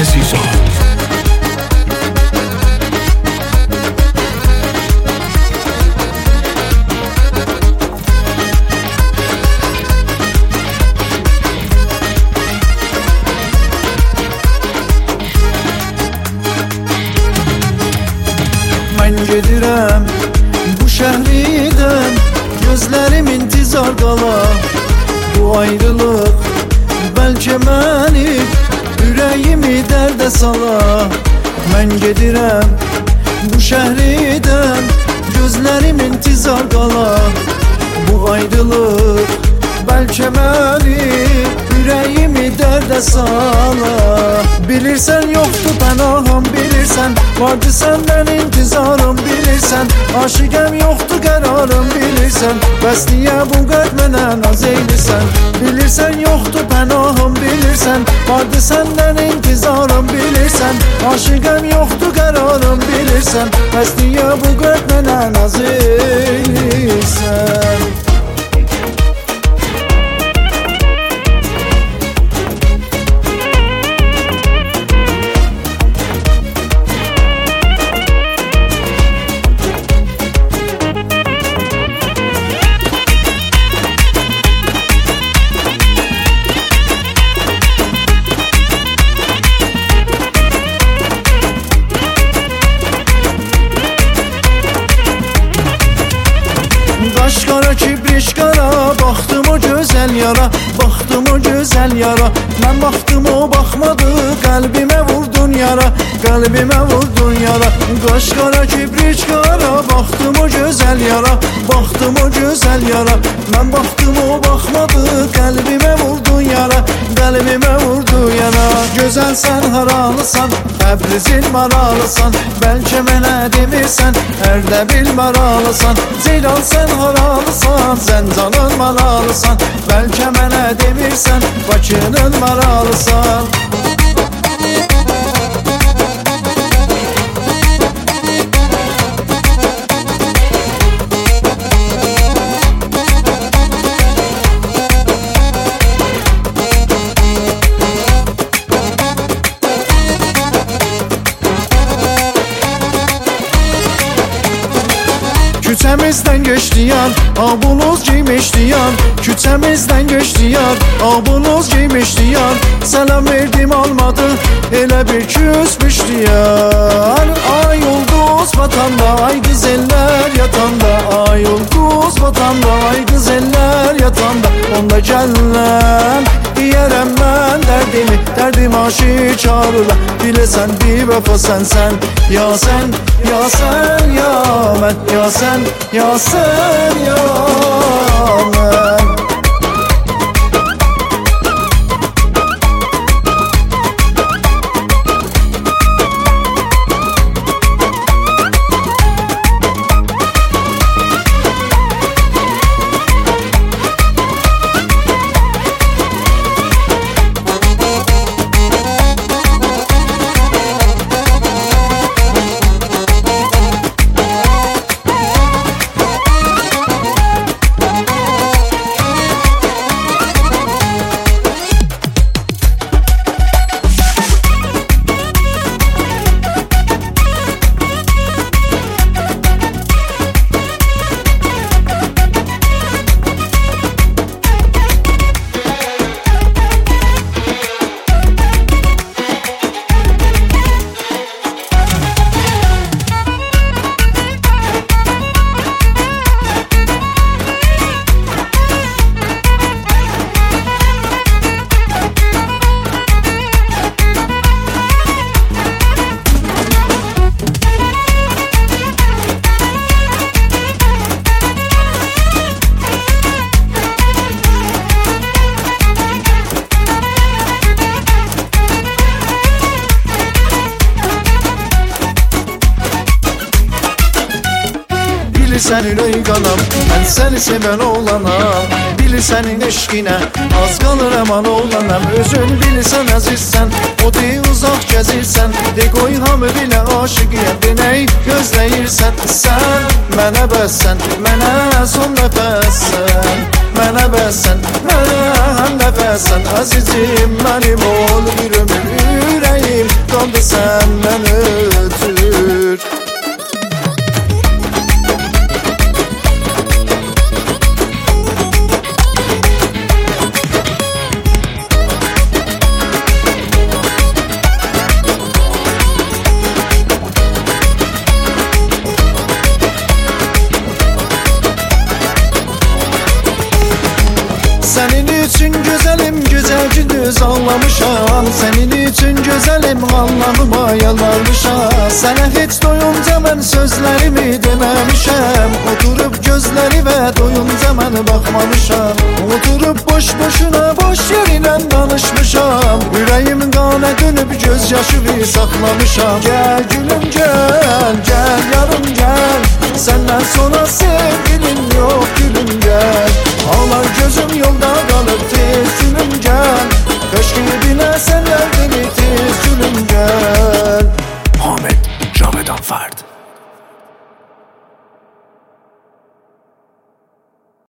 əziz ol. Mən gedirəm bu şəhridən, gözlərim intizar qala. Bu ayrılıq bəlkə məni, ürəyimi dərdə sala. Mən gedirəm bu şəhridən, gözlərim intizar qala. Bu ayrılıq bəlkə məni, ürəyimi dərdə sala. Bilirsən yoxdur pənahım, bilirsən vardı səndən intizarım, bilirsən aşiqəm yoxdur qərarım, bilirsən bəs niyə bu qəlb mənə naz eylirsən. Bilirsən yoxdur pənahım, bilirsən vardı səndən intizarım, bilirsən aşiqəm yoxdur qərarım, bilirsən bəs niyə bu qəlb mənə naz eylirsən. Qaş qara, kibriş qara, baxdım o gözəl yara, baxdım o gözəl yara. Mən baxdım o baxmadı, qəlbimə vurdun yara, qəlbimə vurdun yara. Qaş qara, kibriş qara, baxdım o gözəl yara, baxdım o gözəl yara. Mən baxdım o baxmadı, qəlbimə vurdun yara, qəlbimə vurdun yara. Gözəlsən, haralısan, Təbrizin maralısan, bəlkə mənə demirsən, hərdə bil maralısan. Ceylan sən haralısan, Zəncanın maralısan, bəlkə mənə demirsən, Bakının maralısan. Küçəmizdən geçdi yar, abunuz giymişdi yar. Küçəmizdən geçdi yar, abunuz giymişdi yar. Selam verdim almadı, elə bir küsmüşdü yar. Ay ulduz vatanda, ay güzeller yatanda. Ay ulduz vatanda, ay güzeller yatanda. Onda gəllən deyərəm mən dərdimi, dərdim aşikarla. Biləsən bir vəfa sənsən, ya sən, ya sən, ya mən, ya sən, ya sən, ya mən. Bilirsən ürək qanam, mən səni sevən oğlanam. Bilirsən eşqinə, az qalır əman oğlanam. Özün bilirsən əzizsən, o dey uzaq gəzirsən. De qoy hamı bilə aşıqiyəm, de nəy gözləyirsən. Sən mənə bəssən, mənə son nəfəssən. mənə bəsən, mənə həm nəfəsən. Əzizim mənim ol bir ömür, ürəyim qaldı səndən ötür. Senin için güzelim, güzel gündüz anlamışam. Senin için güzelim, Allah'ıma yalvarmışam. Sana hiç doyunca mən sözlerimi deməmişəm. Oturup gözlerime doyunca mən bakmamışam. Oturup boş boşuna boş yerinden danışmışam. Yüreğim qana dönüp gözyaşımı saklamışam. Gel gülüm gel, gel yarım gel. Senden sonra sevgilim yok gülüm gel. Ağlar gözüm yolda kalıp tez gülüm gel. Keşke bilesenler beni tez gülüm gel. Ahmet Cavedan Ferd.